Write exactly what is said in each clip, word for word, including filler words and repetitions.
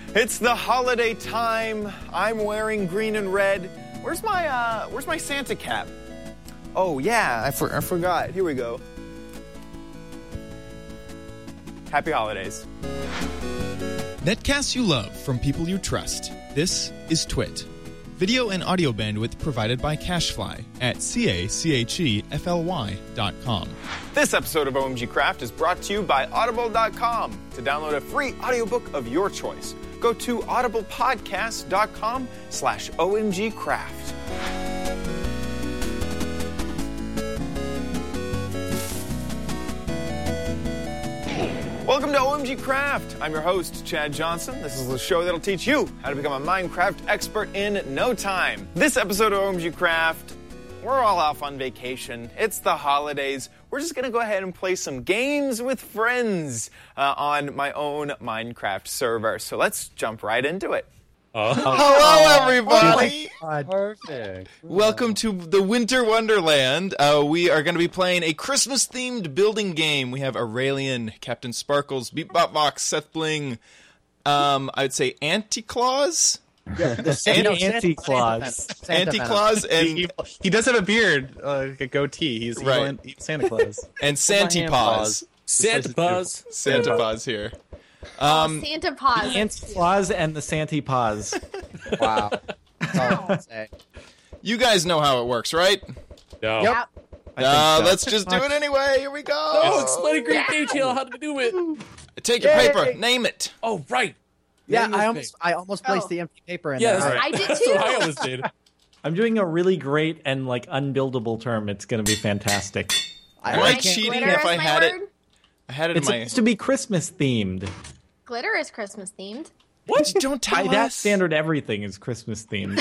It's the holiday time. I'm wearing green and red. Where's my uh, where's my Santa cap? Oh yeah, I, for- I forgot. Here we go. Happy holidays. Netcasts you love from people you trust. This is Twit. Video and audio bandwidth provided by Cashfly at cachefly dot com. This episode of O M G Craft is brought to you by Audible dot com. To download a free audiobook of your choice, go to audiblepodcast dot com slash O M G Craft. Welcome to O M G Craft. I'm your host, Chad Johnson. This is the show that'll teach you how to become a Minecraft expert in no time. This episode of O M G Craft, we're all off on vacation. It's the holidays. We're just going to go ahead and play some games with friends uh, on my own Minecraft server. So let's jump right into it. Oh. Hello, everybody. Oh Perfect. Welcome to the Winter Wonderland. Uh, we are going to be playing a Christmas-themed building game. We have Aurelian, Captain Sparkles, Beep Bop Box, Seth Bling, um, I'd say Anti-Claus? Yeah, the Santa, Anti-Claus. Anti-Claus and... He, he does have a beard, uh, like a goatee. He's Right. evil, he's Santa Claus. and Santy-Paws. Santa Paws. Santa-Paws here. Um, Santa Paws. Anti-Claus and the Santy Paws. Wow. That's all I can say. You guys know how it works, right? No. Yep. Uh, so. let's just do it anyway. Here we go. Oh, explain in great detail how to do it. Take your Yay. paper. Name it. Oh, right. Yeah, Name this I almost, thing. I almost placed Oh. the empty paper in Yeah, there. that's right. I did That's too. what I always did. I'm doing a really great and like unbuildable term. It's going to be fantastic. I, Am I I Nice. can't- cheating Glitter if is I my had it? word. I had it It's in my... supposed to be Christmas themed. Glitter is Christmas themed. What? Don't tell By that us. standard, everything is Christmas themed.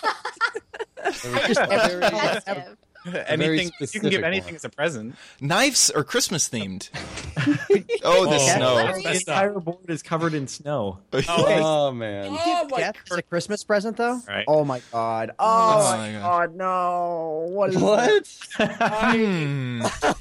Festive. anything, you can specific give anything one. as a present. Knives are Christmas themed. oh, the Oh, snow. that's The messed up. entire board is covered in snow. Oh, man. Oh, my Gets a Christmas present, though? Right. Oh, my God. Oh, Oh, my my God, no. What is What? Hmm.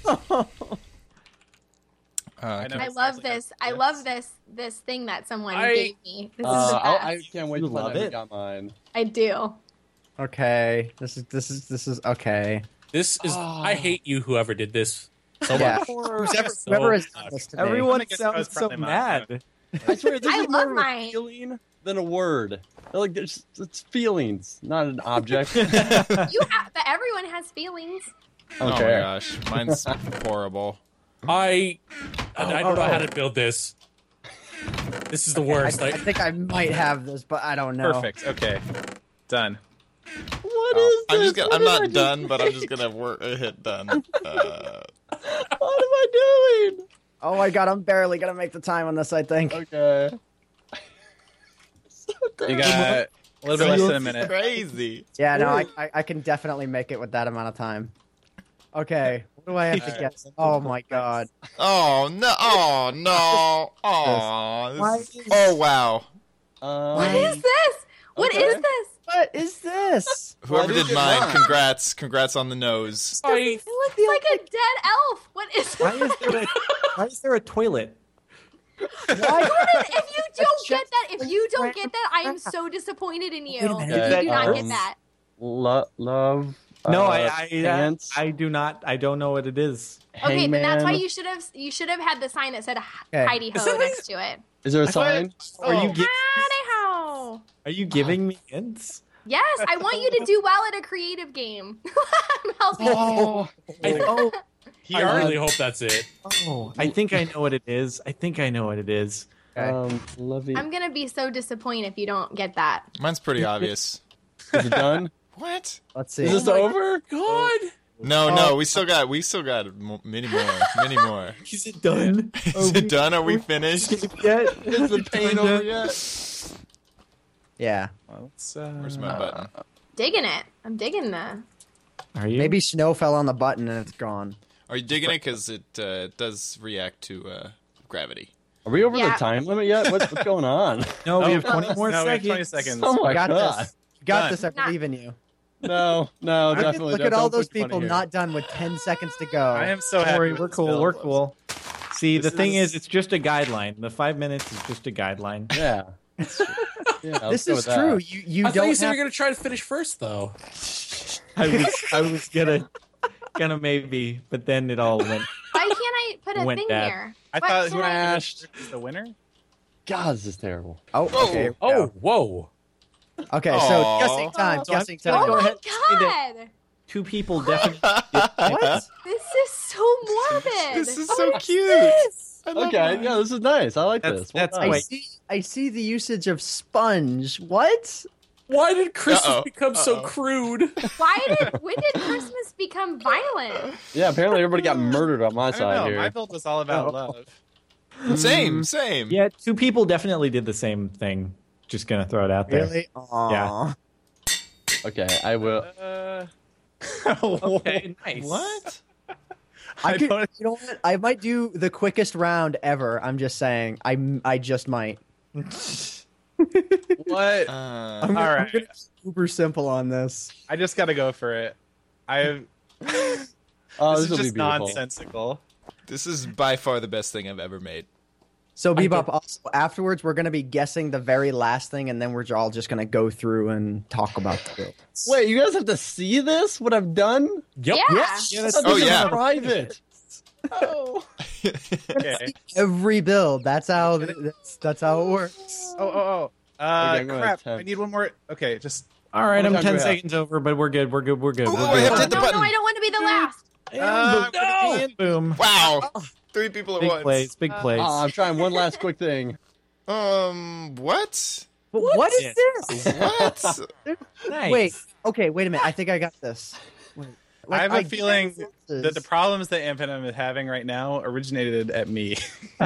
Uh, I know. I love this. I love this this thing that someone I- gave me. This is Uh, the I, best. I can't wait You to play love that. it? Got mine. I do. Okay. This is, this is, this is, okay. This is. I hate you, whoever did this. So Yeah. much. Whoever, So whoever has much. done this to me. Everyone I guess that was sounds so probably mine. mad. I swear, this I is more love of a mine. feeling than a word. Like, there's, it's feelings, not an object. You have, but everyone has feelings. oh my Okay. gosh, mine's horrible. I. I don't know how to build this. This is the I, worst. I Like, think I might have this, but I don't know. Perfect. Okay. Done. What is I'm this? just gonna, What I'm did I not just done, do? but I'm just gonna work uh, hit done. Uh, What am I doing? Oh, my God. I'm barely going to make the time on this, I think. Okay. You got a little bit less than a minute. crazy. Yeah, no, I, I I can definitely make it with that amount of time. Okay, what do I have to get? Oh my God! Oh no! Oh no! Oh, Why this, is- oh wow! Um, What is this? What is okay. this? What is this? Whoever Why did did you mine, not? congrats! Congrats on the nose. I. It looks like a dead elf. What is Why this? is there a, why is there a toilet? Jordan, if you don't get that, if you don't get that, I am so disappointed in you. Wait a minute, If is you do that not get yours? that. Lo- love. No, uh, I I, pants, I do not. I don't know what it is. Okay, then that's why hangman. you should have you should have had the sign that said Okay. Heidi Ho next to it. Is there a sign? Are you gi- Heidi Ho. are you giving me hints? Yes, I want you to do well at a creative game. I'm helping you. Oh, I, Oh, I really hope that's it. oh, I think I know what it is. I think I know what it is. Okay. um, lovey. I'm gonna be so disappointed if you don't get that. Mine's pretty obvious. Is it done? What? Let's see. Is this Oh my over? God. No, no, we still got, we still got mo- many more, many more. Is it done? Is it done? Are we finished? Yet? Is the pain over yet? Yeah, Well, let's, uh, Where's my button? Digging it. I'm digging the. Are you? maybe snow fell on the button and it's gone. Are you digging it? Because it uh, does react to uh, gravity. Are we over Yeah. the time limit yet? What's, what's going on? No, we Oh, have twenty more no, we have seconds. twenty seconds. Oh my You got god! this. You got Done. this. I Nah. believe in you. No, no, Look at, definitely. look don't- at all don't those put money people here. not done with ten seconds to go. I am so Don't happy. worry, with we're this cool. build. We're cool. See, This the thing is- is, it's just a guideline. The five minutes is just a guideline. Yeah. Yeah, let's This go is with that. true. You you I thought don't you said have you were gonna try to finish first, though. I was I was gonna gonna maybe, but then it all went. Why can't I put a Went thing bad. here? I What thought can who I- Smashed. is the winner. God, this is terrible. Oh, okay. Oh, whoa. Okay, Aw. so guessing time, So I'm guessing gonna time. go Oh ahead my and say god! Two people definitely. What? This is so morbid. This is Oh, so what's cute. this? I love Okay, that. yeah, this is nice. I like That's- this. Well that's done. I Wait. see. I see the usage of sponge. What? Why did Christmas Uh-oh. become so Uh-oh. crude? Why did when did Christmas become violent? Yeah, apparently everybody got murdered on my I don't side know. here. My build was all about Oh. love. Same, same. Yeah, two people definitely did the same thing. Just gonna throw it out there. Really? Aww. Yeah. Okay, I will. Uh, Okay, nice. What? I I could, don't- you know what? I might do the quickest round ever. I'm just saying. I I just might. what? Uh, I'm gonna, All I'm right. gonna be super simple on this. I just got to go for it. I. Oh, this this, will is be just beautiful. nonsensical. this is by far the best thing I've ever made. So I Bebop. get- Also, afterwards, we're gonna be guessing the very last thing, and then we're all just gonna go through and talk about the builds. Wait, you guys have to see this? What I've done? Yep. Yeah. Yeah, that's I thought Oh, this was yeah. private. Oh. Okay. Every build. That's how. That's, that's how it works. Oh, oh, oh. Uh, Okay, I'm going crap. ten. I need one more. Okay, just. All right, What I'm time do ten we have? seconds over, but we're good. We're good. We're good. Ooh, We're I good. have to Oh, hit the no, button. no, I don't want to be the last. Uh, no! And boom. Wow. Three people at Big once. plays. Big plays. Oh, I'm trying one last quick thing. Um, what? But what is this? What? Nice. Wait. Okay. Wait a minute. I think I got this. Wait. I have a get feeling this. that the problems that Amphinem is having right now originated at me.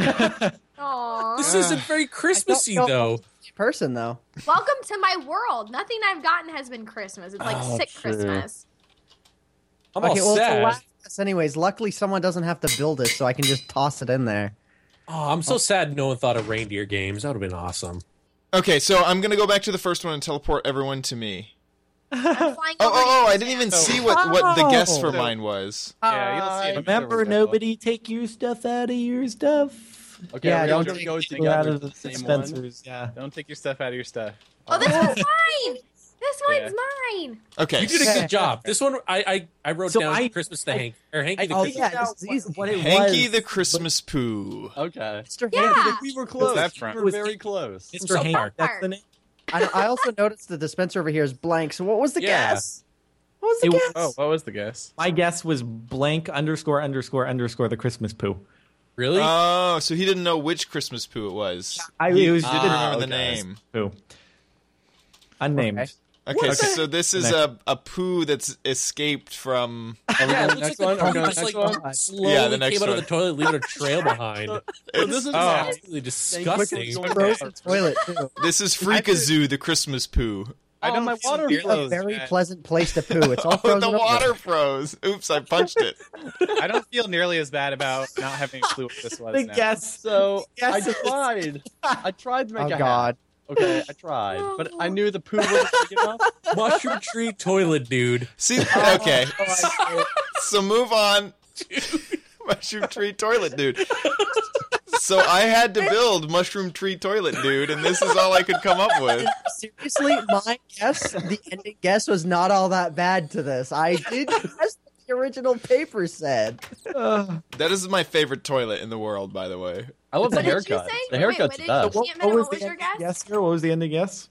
Aww. This isn't very Christmassy, know. though. person though. Welcome to my world. Nothing I've gotten has been Christmas. It's like Oh, sick true. Christmas. I'm Okay, all well, it's a sad. last guess anyways. Luckily, someone doesn't have to build it, so I can just toss it in there. Oh, I'm so sad no one thought of reindeer games. That would have been awesome. Okay, so I'm gonna go back to the first one and teleport everyone to me. I'm flying Oh, over oh, oh! to I you, didn't Sam. even see what, what the guess for Oh. mine was. Yeah, you'll see it. Remember, nobody take your stuff out of your stuff. Okay, Yeah, yeah, don't don't take- go Go together out to of the the same one. dispensers. Yeah. Don't take your stuff out of your stuff. Oh, this one's mine. This one's mine. Okay, You did a good job. This one, I I, I wrote So down I- Christmas to Hank or Hanky the I Oh, Christmas. yeah, figured out this is easy. what, what it Hanky was. the Christmas poo. Okay. Mister Yeah. Hanky. We were close. that from? We were very close. It's Mister South Hank. Park. That's the name. I, I also noticed the dispenser over here is blank. So what was the Yeah. guess? What was the It was- guess? Oh, what was the guess? My guess was blank underscore underscore underscore the Christmas poo. Really? Oh, so he didn't know which Christmas poo it was. I he it was didn't just remember the okay. name. poo. Unnamed. Okay. Okay, so this is a, a poo that's escaped from. yeah, it looks next like the one? poo Okay, just next like one? slowly Yeah, the next came out of one. the toilet, leaving a trail behind. So this is Oh. Absolutely Quickly disgusting. going Frozen toilet too. This is Freakazoo, the Christmas poo. I Oh, don't my feel water nearly A as very bad. pleasant place to poo. It's all Oh, frozen the over. water froze. Oops, I punched it. I don't feel nearly as bad about not having a clue what this was The now. guess. So Yes, I it was- tried. I tried to make Oh a hat. God. Okay, I tried, but I knew the poo wasn't big enough. Mushroom tree toilet, dude. See, okay. Oh, So move on. Mushroom tree toilet dude. So I had to build mushroom tree toilet dude, and this is all I could come up with. Seriously, my guess, the ending guess was not all that bad to this. I did guess what the original paper said. That is my favorite toilet in the world, by the way. I love the What did you haircut. say? The Wait, haircut's what did you best. say? What, Ant-Man, what was what was the your ending guess? guess here? What was the ending guess?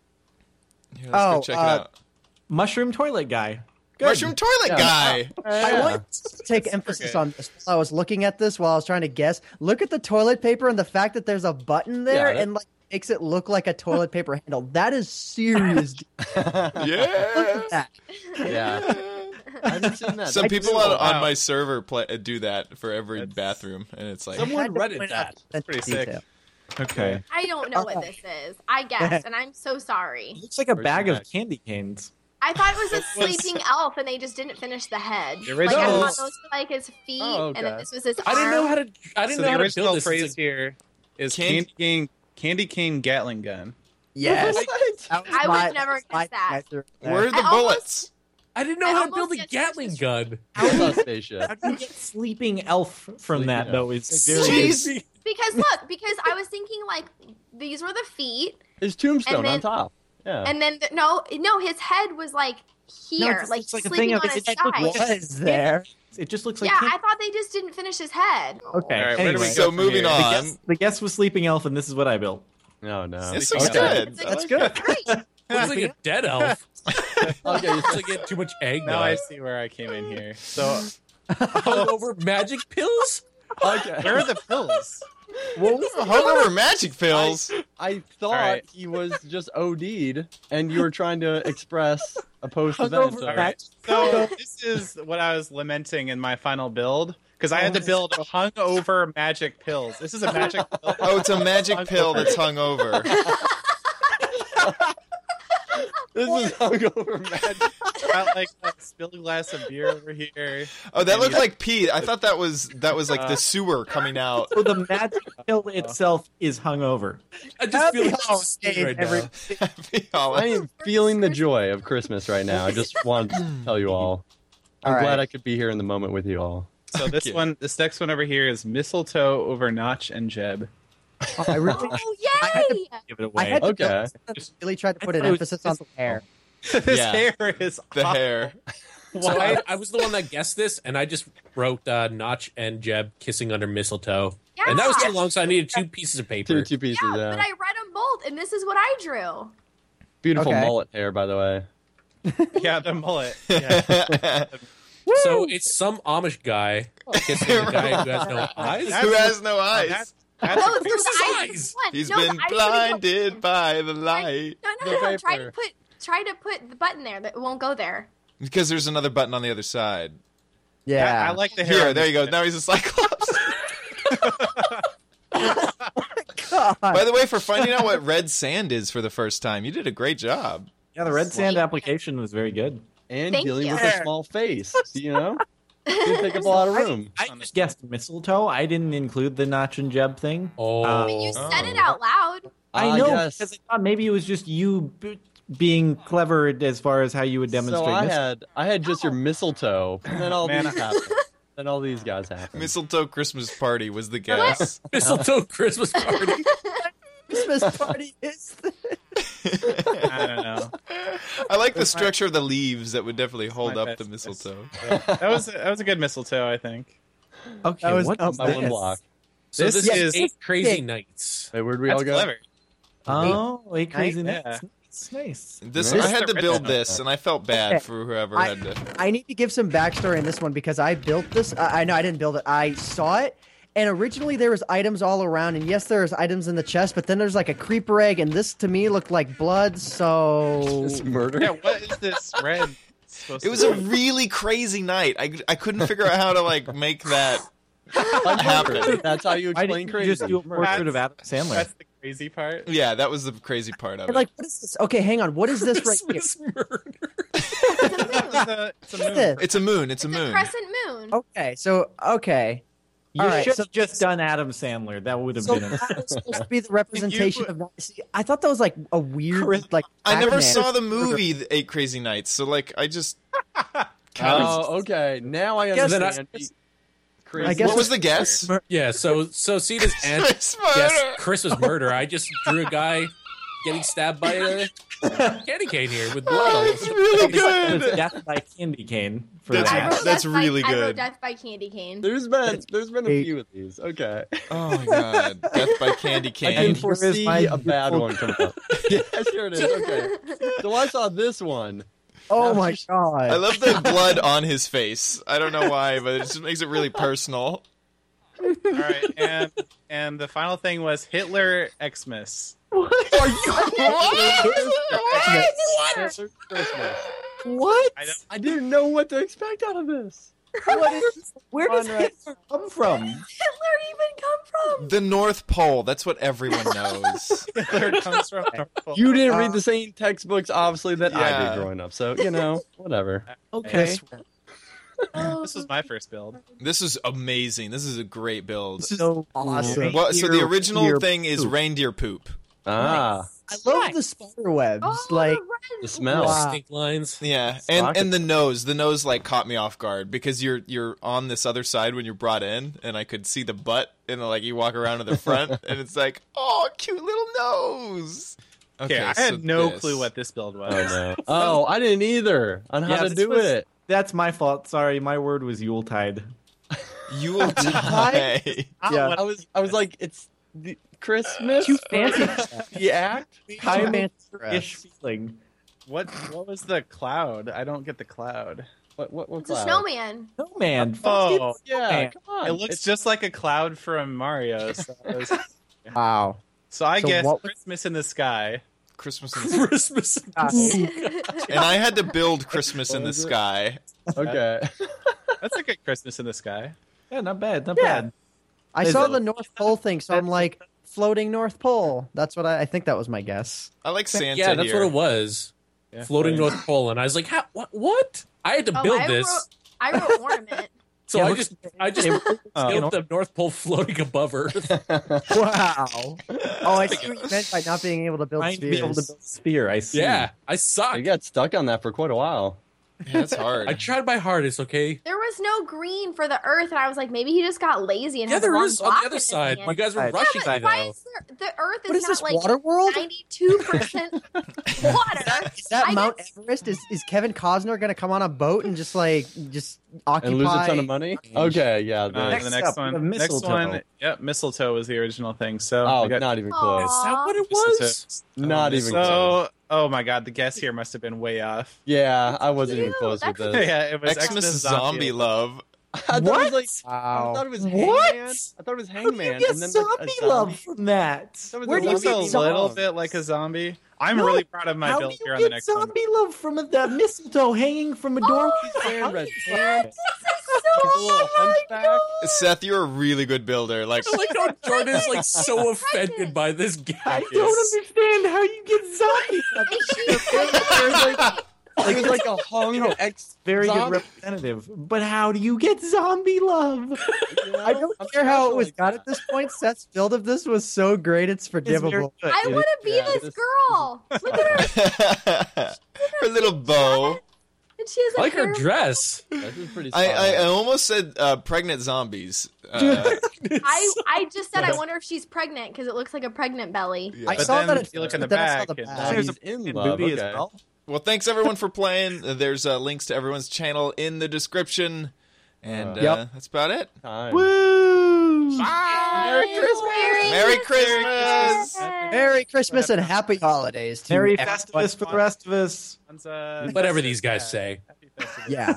Here, let's Oh, go check uh, it out. Mushroom toilet guy. Good. Mushroom toilet Yeah. guy. I want to take emphasis Okay. on this. While I was looking at this, while I was trying to guess, look at the toilet paper and the fact that there's a button there Yeah, that- and like makes it look like a toilet paper handle. That is serious. Look Yeah. at that. Yeah. I haven't seen that. Some That's people cool. on, on Wow. my server play, uh, do that for every That's- bathroom, and it's like, Someone I had to Reddit point that. out the pretty sick. detail. Okay. I don't know what this is. I guessed, and I'm so sorry. Looks like a Where's bag your of bag? candy canes. I thought it was a It was- sleeping elf, and they just didn't finish the head. The Like I original- thought those were like his feet, Oh, and then okay. this was his. I didn't know arm. how to. I didn't So know the how to original build this. phrase It's like- here is Candy- candy cane, candy cane Gatling gun. Yes. What? That was I would my- never my guess that. answer there. where are the I almost- bullets? I didn't know I how to build almost a guessed Gatling Christmas- gun. Bus station. How do you get sleeping elf from Sleeping that elf. though? Is Jeez. very Because look, because I was thinking like these were the feet, His tombstone And then- on top. Yeah. And then the, no, no, his head was like No, here, it's- like, it's like a sleeping thing of- on his it just side. Was there? It just looks like. Yeah, King- I thought they just didn't finish his head. Okay. All right, where do we anyway, go So from moving here? the on. guest, the guest was sleeping elf, and this is what I built. No, no. This Okay. is good. That's good. Great. Looks like a dead elf. Okay, Looks like get too much egg. Now I see where I came in here. So Hungover magic pills. okay. where are the pills? What was the Hungover magic pills. I thought right. he was just O D'd, and you were trying to express a post-event. Hungover All right. magic- So this is what I was lamenting in my final build because I had to build hungover magic pills. This is a magic pill. Oh, it's a magic pill that's hung over. This is hungover magic. Got like a spilled glass of beer over here. Oh, that looked like Pete. I thought that was that was like the sewer coming out. So the magic pill itself is hungover. I just feel like Oh, this Dave, right every- now. Happy I holidays. am feeling the joy of Christmas right now. I just wanted to tell you all. I'm All right. glad I could be here in the moment with you all. So this you. one, this next one over here is mistletoe over Notch and Jeb. Oh, I really, Oh, had to- yay! Give it I away. had to Okay. really tried to put an I thought it was emphasis on the hair. This Yeah. hair is The awful. hair. So I, I was the one that guessed this, and I just wrote uh, Notch and Jeb kissing under mistletoe. Yeah. And that was too long, so I needed two pieces of paper. Two, two pieces, Yeah, yeah. but I read them both, and this is what I drew. Beautiful Okay. mullet hair, by the way. Yeah, the mullet. Yeah. So it's some Amish guy kissing a guy who has no eyes. Who has no eyes? That's, No, that's no, a- the his eyes eyes? is one. He's no, been the eyes blinded by the light. No, no, The no, no. Try to vapor. put, try to put the button there, but it won't go there. Because there's another button on the other side. Yeah. I, I like the hair. Here, on there this you go. one. Now he's a Cyclops. God. By the way, for finding out what red sand is for the first time, you did a great job. Yeah, the red sand application was very good. And Thank dealing you. with a small face, you know? You take up a lot of room. I just guessed mistletoe. I didn't include the Notch and Jeb thing. Oh, But you said it Oh. out loud. I Ah, know, yes. because I thought maybe it was just you b- being clever as far as how you would demonstrate. So I mis- had I had just your mistletoe, and then all Man, these happened. Then all these guys happened. Mistletoe Christmas party was the guess. mistletoe Christmas party. Christmas party is the... I don't know. I like the structure of the leaves that would definitely hold my up the best guess. mistletoe. That was that was a good mistletoe, I think. Okay, That was what dumb. is My one this? block. So This this, is- is eight crazy Yeah. nights. Hey, where'd we That's all go? clever. Oh, eight crazy Yeah. nights. Nice, nice. This This I had is to the build red this, and I felt bad Okay. for whoever I- had to. I need to give some backstory in this one because I built this. I, I know I didn't build it. I saw it, and originally there was items all around, and yes, there's items in the chest, but then there's like a creeper egg, and this to me looked like blood. So It's murder. Yeah, what is this red supposed It was to a really crazy night. I, I couldn't figure out how to like make that happen. That's how you Why explain didn't crazy. you just do a portrait of Adam Sandler? That's the crazy part. Yeah, that was the crazy part of I'm it. like, what is this? Okay, hang on. What is this right here? Christmas murder. It's a, it's a What moon. is this? It's a moon. It's a It's a moon. crescent moon. Okay, so okay, You All right, should so- have just done Adam Sandler. That would have so been. A- that was supposed to be the representation of. See, I thought that was like a weird, like. I never Pac-Man. saw the movie The Eight Crazy Nights, so like I just. kind of- Oh, okay. Now I Guess that I- understand. Crazy. I guess what was the guess? Yeah, so so see this ant Christmas guess murder. Christmas murder. I just drew a guy getting stabbed by a candy cane here with blood. Oh, all it's over the really place. good. It's death by candy cane for That's I that. wrote That's Death by- really I wrote good. Death by Candy Cane. There's been there's been a Eight. few of these. Okay. Oh my god! Death by candy I cane. can here is foresee my a bad beautiful- one coming up. Yeah, sure it is. Okay. So I saw this one. Oh my god! I love the blood on his face. I don't know why, but it just makes it really personal. All right, and and the final thing was Hitler Xmas. What? Christmas. What? I don't. I didn't know what to expect out of this. What is? Where does Conrad. Hitler come from? Hitler even come from? The North Pole. That's what everyone knows. Hitler comes from. You didn't Uh, read the same textbooks, obviously, that I Yeah. did growing up. So you know, whatever. Okay. This was my first build. This is amazing. This is a great build. So awesome. Well, so the Reindeer original poop. thing is reindeer poop. Ah, I love the spider webs. Oh, like, the red. the smell. Wow. Stink lines. Yeah, and Rocket. and the nose, the nose like caught me off guard because you're you're on this other side when you're brought in, and I could see the butt, and like you walk around to the front, and it's like, oh, cute little nose. Okay, I so had no this. clue what this build was. Oh no. Oh, I didn't either on how Yeah, to this do was- it. That's my fault. Sorry, my word was Yuletide. You'll die. Yeah. I was I was like, it's the Christmas. Too fancy. The act. Kind fancy of for ish us. feeling. What what was the cloud? I don't get the cloud. What what what It's a cloud? snowman. No man. Oh, Yeah, Man. come on. It looks just like a cloud from Mario. So, I was- Wow. so I So guess what- Christmas in the sky. Christmas in the Christmas. And I had to build Christmas in the was it? sky. Okay. That's a good Christmas in the sky. Yeah, not bad. Not Yeah. bad. I Is saw it- the North Pole thing, so I'm like, floating North Pole. That's what I, I think that was my guess. I like Santa Yeah, that's here. what it was. Yeah. Floating North Pole, and I was like, How, what? What? I had to Oh, build I this, wrote, I wrote ornament. so Yeah, I look- just, I just Uh, built the North Pole floating above Earth. Wow. Oh, I see what you meant by not being able to build Trying to be able to spheres. build a spear. I see. Yeah, I suck. You got stuck on that for quite a while. Yeah, that's hard. I tried my hardest. Okay. There was no green for the Earth, and I was like, maybe he just got lazy and Yeah, had the there wrong is on block the other in his side. hand. You guys were Yeah, Yeah, rushing but me why though. is there, the Earth is What is not this, like Waterworld? ninety-two percent water? Is that I Mount guess- Everest? Is is Kevin Costner going to come on a boat and just like just occupy? And lose a ton of money? Okay, yeah. Uh, the- Next the next up, we one. have Next mistletoe. one. Yep, mistletoe was the original thing. So oh, I got not even Aw. close. Is that what it mistletoe. was? Not even close. So, oh my god, the guess here must have been way off. Yeah, I wasn't even Ew, close with that's- this. Yeah, it was Xmas Xmas zombie love. I thought it was like I Wow. thought it was What? Hangman. I thought it was How do you Hangman. get and then like, a zombie zombie. love from that? That was Where a do It you looks zombie a get little zombies? bit like a zombie. I'm No, really proud of my How build do you here on get the next one. zombie love from that mistletoe hanging from a door? wearing red This pants. is He's a so little hunchback. Seth, you're a really good builder. Like, I like how Jordan is like so offended by this guess. I don't understand how you get zombie love. Is she Like it's like a hung ex. Very good zombie. representative. But how do you get zombie love? You know? I don't I'm care how special it was like got that. at this point. Seth's build of this was so great, it's It's very forgivable. good. I It is- want to be yeah, this this- girl. Look at her. her little bow. And she has a I like her hair- dress. This is pretty. I, I, I solid. almost said uh, pregnant zombies. Uh, I, I just said I wonder if she's pregnant because it looks like a pregnant belly. I But saw then that at you look in first, the but then I saw back the and- back. There's a He's in fucking love. booty as Okay. well. well, thanks everyone for playing. There's uh, links to everyone's channel in the description. And uh, Yep. that's about it. Time. Woo! Bye. Merry Christmas. Merry Christmas. Merry Christmas and happy holidays to Merry everyone. Festivus for the rest of us. Uh, Whatever these guys say. Happy Festivus. Yeah.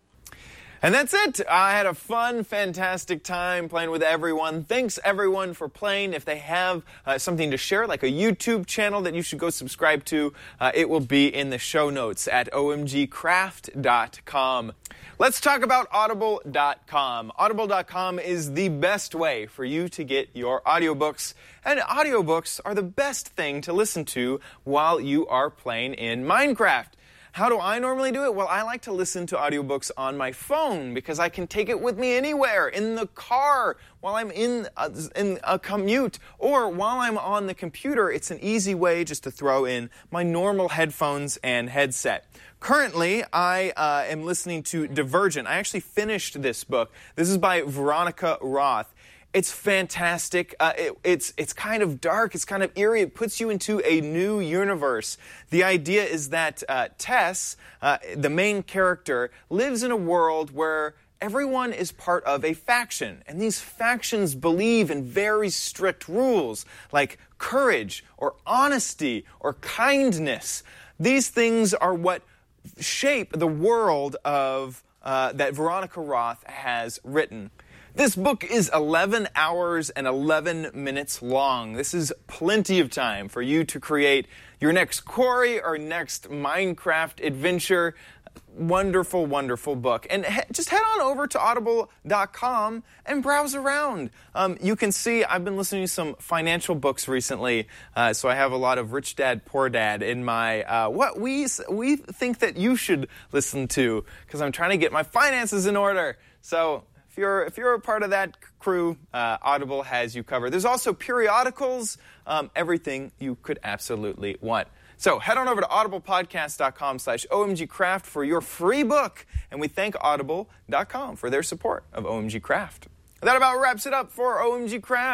And that's it. I had a fun, fantastic time playing with everyone. Thanks, everyone, for playing. If they have uh, something to share, like a YouTube channel that you should go subscribe to, uh, it will be in the show notes at o m g craft dot com. Let's talk about audible dot com. audible dot com is the best way for you to get your audiobooks. And audiobooks are the best thing to listen to while you are playing in Minecraft. How do I normally do it? Well, I like to listen to audiobooks on my phone because I can take it with me anywhere, in the car, while I'm in a, in a commute, or while I'm on the computer. It's an easy way just to throw in my normal headphones and headset. Currently, I uh, am listening to Divergent. I actually finished this book. This is by Veronica Roth. It's fantastic. Uh, it, it's it's kind of dark. It's kind of eerie. It puts you into a new universe. The idea is that uh, Tess, uh, the main character, lives in a world where everyone is part of a faction. And these factions believe in very strict rules, like courage or honesty or kindness. These things are what shape the world of uh, that Veronica Roth has written. This book is eleven hours and eleven minutes long. This is plenty of time for you to create your next quarry or next Minecraft adventure. Wonderful, wonderful book. And he- just head on over to audible dot com and browse around. Um, you can see I've been listening to some financial books recently, uh, so I have a lot of Rich Dad, Poor Dad in my uh, what we s- we think that you should listen to, because I'm trying to get my finances in order. So if you're if you're a part of that crew, uh, Audible has you covered. There's also periodicals, um, everything you could absolutely want. So head on over to audiblepodcast dot com slash O M G Craft for your free book. And we thank audible dot com for their support of O M G Craft. That about wraps it up for O M G Craft.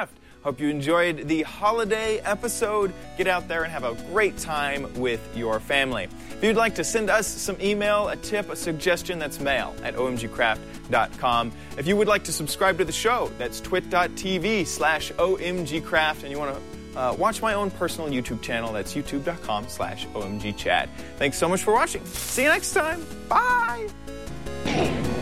Hope you enjoyed the holiday episode. Get out there and have a great time with your family. If you'd like to send us some email, a tip, a suggestion, that's mail at o m g craft dot com. If you would like to subscribe to the show, that's twit.tv slash omgcraft. And you want to uh, watch my own personal YouTube channel, that's youtube.com slash omgchad. Thanks so much for watching. See you next time. Bye.